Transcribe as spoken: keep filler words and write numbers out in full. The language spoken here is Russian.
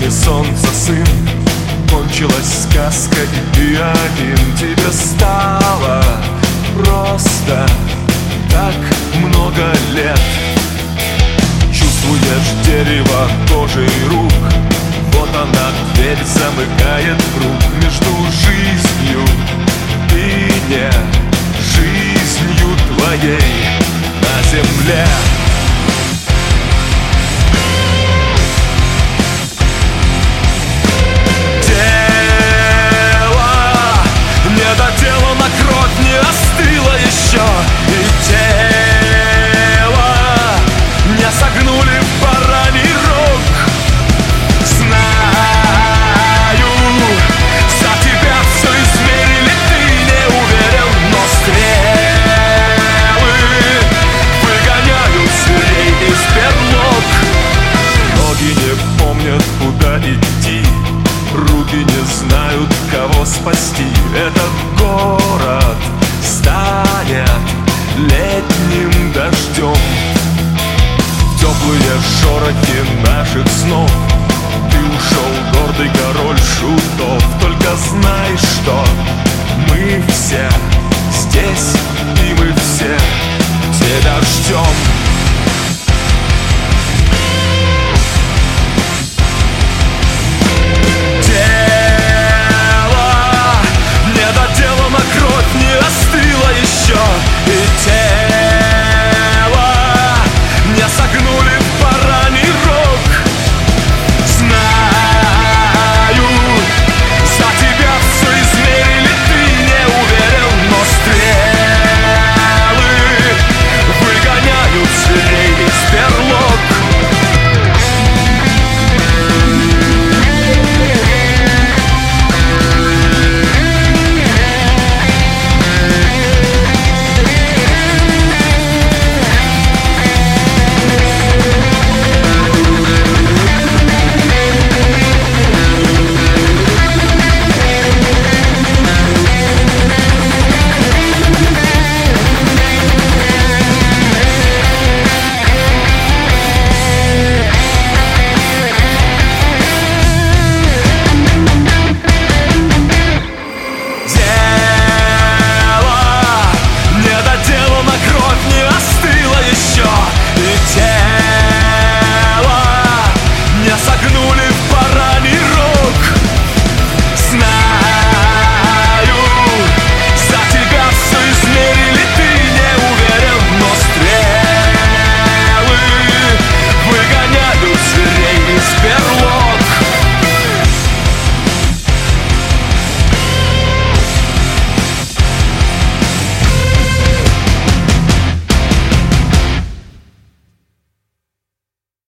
лучами солнца, сын. Кончилась сказка, и ты один. Тебе стало просто так много лет. Чувствуешь дерево кожей рук. Вот она, дверь замыкает круг между жизнью и не жизнью твоей на земле. Недоделана, кровь не остыла еще, и тело не согнули в бараний рог. Знаю, за тебя все измерили, ты не уверен, но стрелы выгоняют зверей из берлог. Ноги не помнят, куда идти, руки не знают, кого спасти. Этот город станет летним дождем. Теплые шорохи наших снов. Ты ушел, гордый король шут.